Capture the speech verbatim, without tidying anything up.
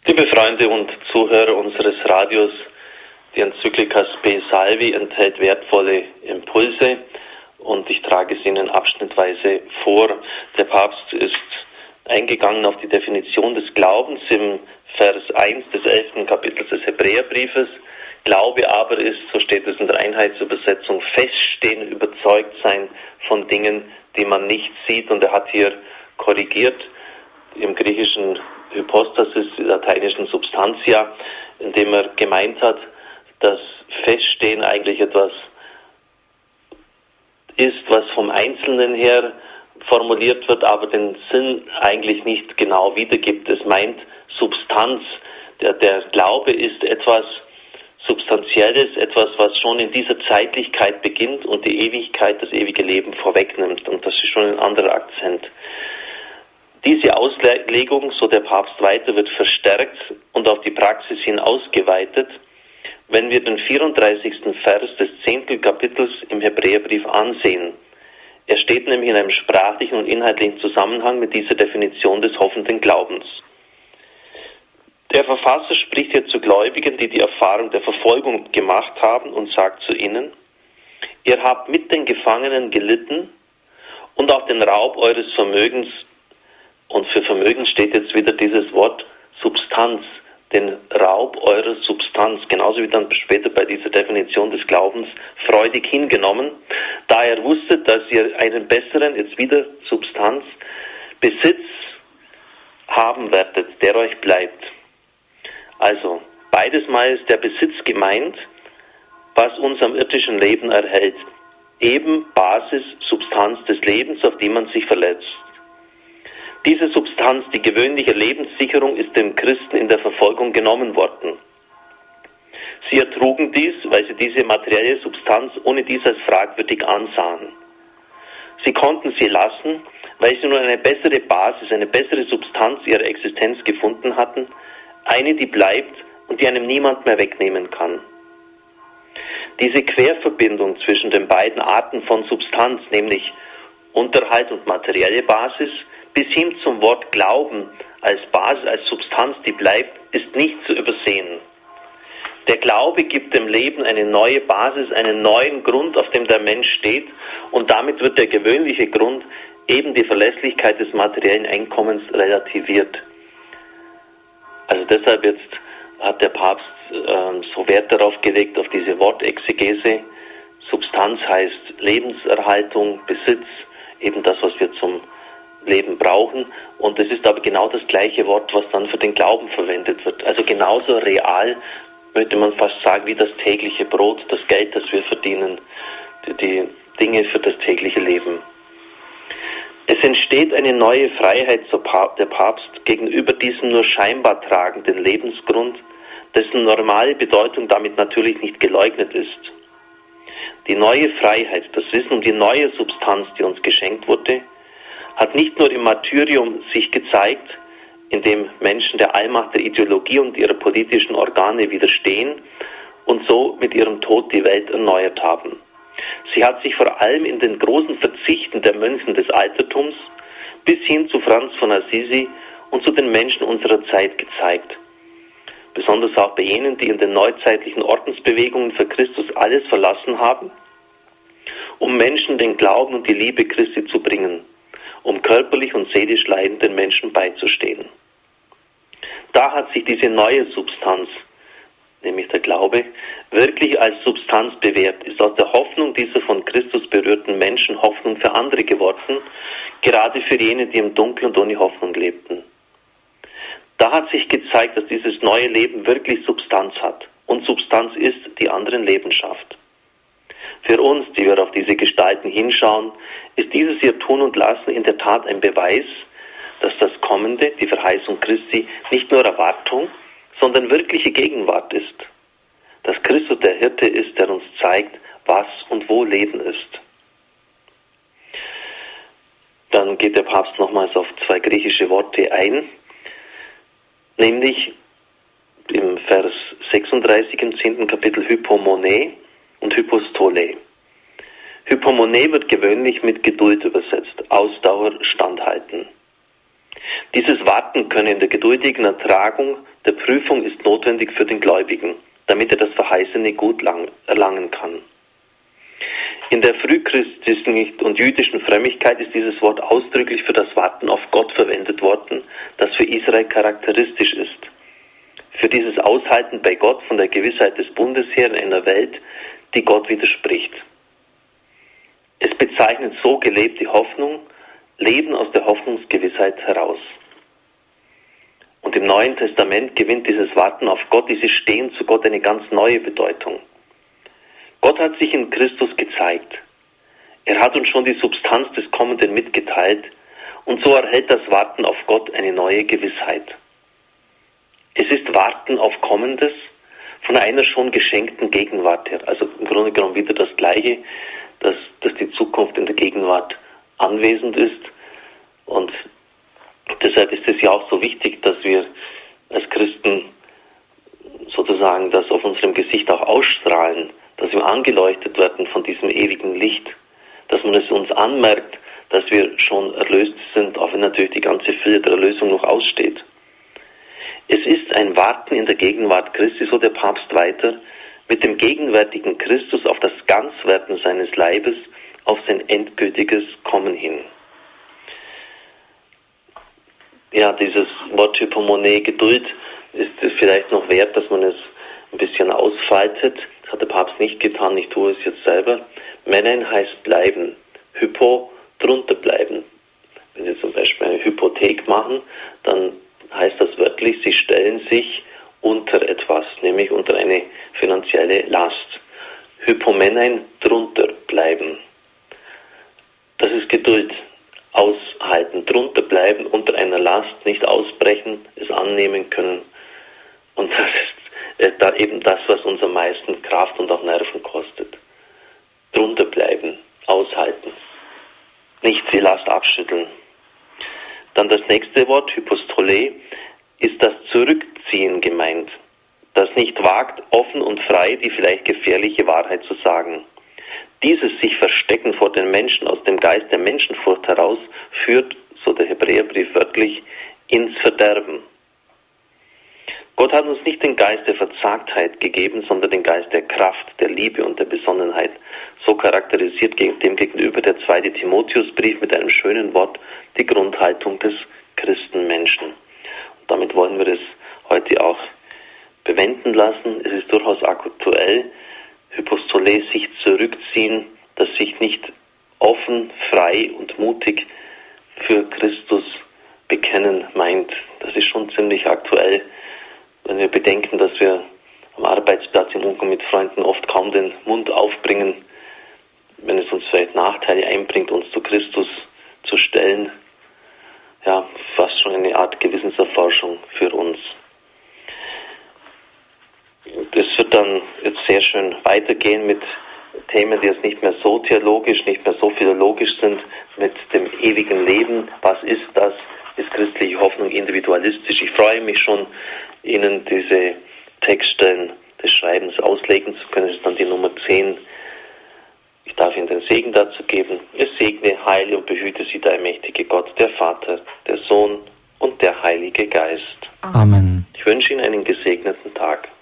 Liebe Freunde und Zuhörer unseres Radios, die Enzyklika Spe Salvi enthält wertvolle Impulse und ich trage es Ihnen abschnittweise vor. Der Papst ist eingegangen auf die Definition des Glaubens im Vers eins des elften Kapitels des Hebräerbriefes. Glaube aber ist, so steht es in der Einheitsübersetzung, feststehen, überzeugt sein von Dingen, die man nicht sieht. Und er hat hier korrigiert im griechischen Hypostasis, lateinischen Substantia, indem er gemeint hat, dass Feststehen eigentlich etwas ist, was vom Einzelnen her formuliert wird, aber den Sinn eigentlich nicht genau wiedergibt. Es meint Substanz. Der, der Glaube ist etwas Substanzielles, etwas, was schon in dieser Zeitlichkeit beginnt und die Ewigkeit, das ewige Leben vorwegnimmt. Und das ist schon ein anderer Akzent. Diese Auslegung, so der Papst weiter, wird verstärkt und auf die Praxis hin ausgeweitet, wenn wir den vierunddreißigsten Vers des zehnten Kapitels im Hebräerbrief ansehen. Er steht nämlich in einem sprachlichen und inhaltlichen Zusammenhang mit dieser Definition des hoffenden Glaubens. Der Verfasser spricht hier zu Gläubigen, die die Erfahrung der Verfolgung gemacht haben, und sagt zu ihnen: Ihr habt mit den Gefangenen gelitten und auch den Raub eures Vermögens, und für Vermögen steht jetzt wieder dieses Wort Substanz, den Raub eurer Substanz, genauso wie dann später bei dieser Definition des Glaubens, freudig hingenommen, da er wusste, dass ihr einen besseren, jetzt wieder Substanz, Besitz haben werdet, der euch bleibt. Also, beides Mal ist der Besitz gemeint, was uns am irdischen Leben erhält. Eben Basis, Substanz des Lebens, auf die man sich verletzt. Diese Substanz, die gewöhnliche Lebenssicherung, ist dem Christen in der Verfolgung genommen worden. Sie ertrugen dies, weil sie diese materielle Substanz ohne dies als fragwürdig ansahen. Sie konnten sie lassen, weil sie nun eine bessere Basis, eine bessere Substanz ihrer Existenz gefunden hatten, eine, die bleibt und die einem niemand mehr wegnehmen kann. Diese Querverbindung zwischen den beiden Arten von Substanz, nämlich Unterhalt und materielle Basis, bis hin zum Wort Glauben als Basis, als Substanz, die bleibt, ist nicht zu übersehen. Der Glaube gibt dem Leben eine neue Basis, einen neuen Grund, auf dem der Mensch steht, und damit wird der gewöhnliche Grund, eben die Verlässlichkeit des materiellen Einkommens, relativiert. Also deshalb jetzt hat der Papst äh, so Wert darauf gelegt, auf diese Wortexegese. Substanz heißt Lebenserhaltung, Besitz, eben das, was wir zum Leben brauchen, und es ist aber genau das gleiche Wort, was dann für den Glauben verwendet wird. Also genauso real, möchte man fast sagen, wie das tägliche Brot, das Geld, das wir verdienen, die, die Dinge für das tägliche Leben. Es entsteht eine neue Freiheit, so der Papst, gegenüber diesem nur scheinbar tragenden Lebensgrund, dessen normale Bedeutung damit natürlich nicht geleugnet ist. Die neue Freiheit, das Wissen um die neue Substanz, die uns geschenkt wurde, hat nicht nur im Martyrium sich gezeigt, in dem Menschen der Allmacht der Ideologie und ihrer politischen Organe widerstehen und so mit ihrem Tod die Welt erneuert haben. Sie hat sich vor allem in den großen Verzichten der Mönchen des Altertums bis hin zu Franz von Assisi und zu den Menschen unserer Zeit gezeigt. Besonders auch bei jenen, die in den neuzeitlichen Ordensbewegungen für Christus alles verlassen haben, um Menschen den Glauben und die Liebe Christi zu bringen, um körperlich und seelisch leidenden Menschen beizustehen. Da hat sich diese neue Substanz, nämlich der Glaube, wirklich als Substanz bewährt, ist aus der Hoffnung dieser von Christus berührten Menschen Hoffnung für andere geworden, gerade für jene, die im Dunkeln und ohne Hoffnung lebten. Da hat sich gezeigt, dass dieses neue Leben wirklich Substanz hat und Substanz ist, die anderen Leben schafft. Für uns, die wir auf diese Gestalten hinschauen, ist dieses ihr Tun und Lassen in der Tat ein Beweis, dass das Kommende, die Verheißung Christi, nicht nur Erwartung, sondern wirkliche Gegenwart ist. Dass Christus der Hirte ist, der uns zeigt, was und wo Leben ist. Dann geht der Papst nochmals auf zwei griechische Worte ein, nämlich im Vers sechsunddreißig im zehnten Kapitel Hypomone und Hypostole. Hypomone wird gewöhnlich mit Geduld übersetzt, Ausdauer, Standhalten. Dieses Warten könne in der geduldigen Ertragung der Prüfung ist notwendig für den Gläubigen, damit er das verheißene Gut lang, erlangen kann. In der frühchristlichen und jüdischen Frömmigkeit ist dieses Wort ausdrücklich für das Warten auf Gott verwendet worden, das für Israel charakteristisch ist. Für dieses Aushalten bei Gott von der Gewissheit des Bundes her in einer Welt, die Gott widerspricht. Es bezeichnet so gelebte Hoffnung, Leben aus der Hoffnungsgewissheit heraus. Und im Neuen Testament gewinnt dieses Warten auf Gott, dieses Stehen zu Gott eine ganz neue Bedeutung. Gott hat sich in Christus gezeigt. Er hat uns schon die Substanz des Kommenden mitgeteilt und so erhält das Warten auf Gott eine neue Gewissheit. Es ist Warten auf Kommendes von einer schon geschenkten Gegenwart her. Also im Grunde genommen wieder das Gleiche, dass, dass die Zukunft in der Gegenwart anwesend ist. Und deshalb ist es ja auch so wichtig, dass wir als Christen sozusagen das auf unserem Gesicht auch ausstrahlen, dass wir angeleuchtet werden von diesem ewigen Licht, dass man es uns anmerkt, dass wir schon erlöst sind, auch wenn natürlich die ganze Fülle der Erlösung noch aussteht. Es ist ein Warten in der Gegenwart Christi, so der Papst weiter, mit dem gegenwärtigen Christus auf das Ganzwerden seines Leibes, auf sein endgültiges Kommen hin. Ja, dieses Wort Hypomone, Geduld, ist es vielleicht noch wert, dass man es ein bisschen ausfaltet. Das hat der Papst nicht getan, ich tue es jetzt selber. Menein heißt bleiben, Hypo, drunter bleiben. Wenn Sie zum Beispiel eine Hypothek machen, dann heißt das wörtlich, Sie stellen sich unter etwas, nämlich unter eine finanzielle Last. Hypomenein, drunter bleiben. Das ist Geduld. Aushalten, drunter bleiben, unter einer Last, nicht ausbrechen, es annehmen können. Und das ist äh, da eben das, was uns am meisten Kraft und auch Nerven kostet. Drunter bleiben, aushalten, nicht die Last abschütteln. Dann das nächste Wort, Hypostole, ist das Zurückziehen gemeint, das nicht wagt, offen und frei die vielleicht gefährliche Wahrheit zu sagen. Dieses sich Verstecken vor den Menschen aus dem Geist der Menschenfurcht heraus führt, so der Hebräerbrief wörtlich, ins Verderben. Gott hat uns nicht den Geist der Verzagtheit gegeben, sondern den Geist der Kraft, der Liebe und der Besonnenheit. So charakterisiert dem gegenüber der zweite Timotheusbrief mit einem schönen Wort die Grundhaltung des Christenmenschen. Und damit wollen wir es heute auch bewenden lassen. Es ist durchaus aktuell. Hypostole, sich zurückziehen, das sich nicht offen, frei und mutig für Christus bekennen meint. Das ist schon ziemlich aktuell, wenn wir bedenken, dass wir am Arbeitsplatz im Umgang mit Freunden oft kaum den Mund aufbringen, wenn es uns vielleicht Nachteile einbringt, uns zu Christus zu stellen. Ja, fast schon eine Art Gewissenserforschung für uns. Das wird dann jetzt sehr schön weitergehen mit Themen, die jetzt nicht mehr so theologisch, nicht mehr so philologisch sind, mit dem ewigen Leben. Was ist das? Ist christliche Hoffnung individualistisch? Ich freue mich schon, Ihnen diese Textstellen des Schreibens auslegen zu können. Das ist dann die Nummer zehn. Ich darf Ihnen den Segen dazu geben. Es segne, heile und behüte Sie der allmächtige Gott, der Vater, der Sohn und der Heilige Geist. Amen. Ich wünsche Ihnen einen gesegneten Tag.